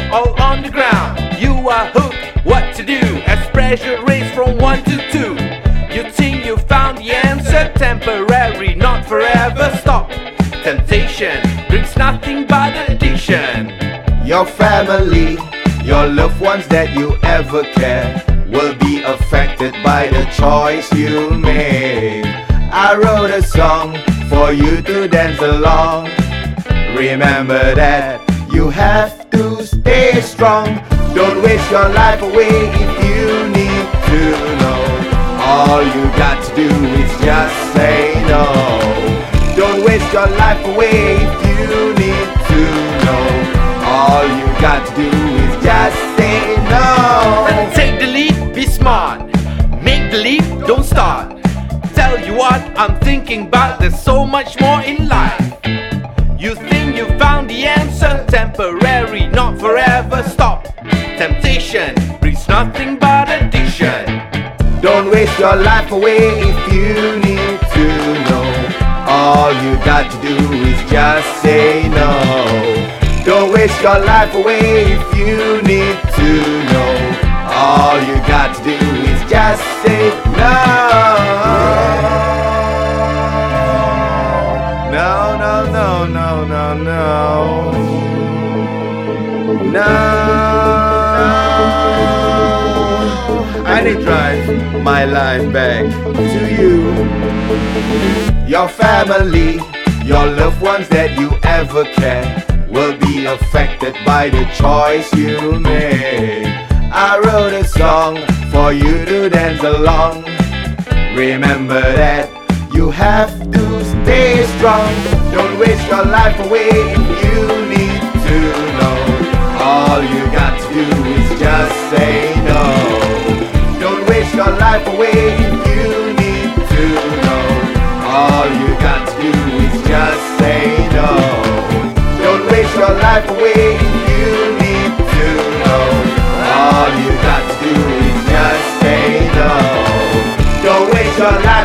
all on the ground. You are hooked, what to do as pressure raised from 1 to 2. You think you found the answer, temporary, not forever. Stop. Temptation brings nothing but addiction. Your family, your loved ones that you ever care, will be affected by the choice you make. I wrote a song for you to dance along. Remember that you have to stay strong. Don't waste your life away if you need to know. All you got to do is just say no. Don't waste your life away if you need to know. All you got to do is just say no. Take the lead, be smart. Make the leap, don't start. Tell you what I'm thinking about, there's so much more in life. You think you found the answer, temporary, not forever. Stop. Temptation brings nothing but addiction. Don't waste your life away if you need to know. All you got to do is just say no. Don't waste your life away if you need to know. All you got to do is just say no. No, no, no, no, no, no. No. I need to drive my life back to you. Your family, your loved ones that you ever care, will be affected by the choice you make. I wrote a song for you to dance along. Remember that you have to stay strong. Don't waste your life away if you need to know. All you got to do is just say no. Don't waste your life away if you need to know. All you got to do is just say no. Don't waste your life away if you need to know. All you got to do is just say no. Don't waste your life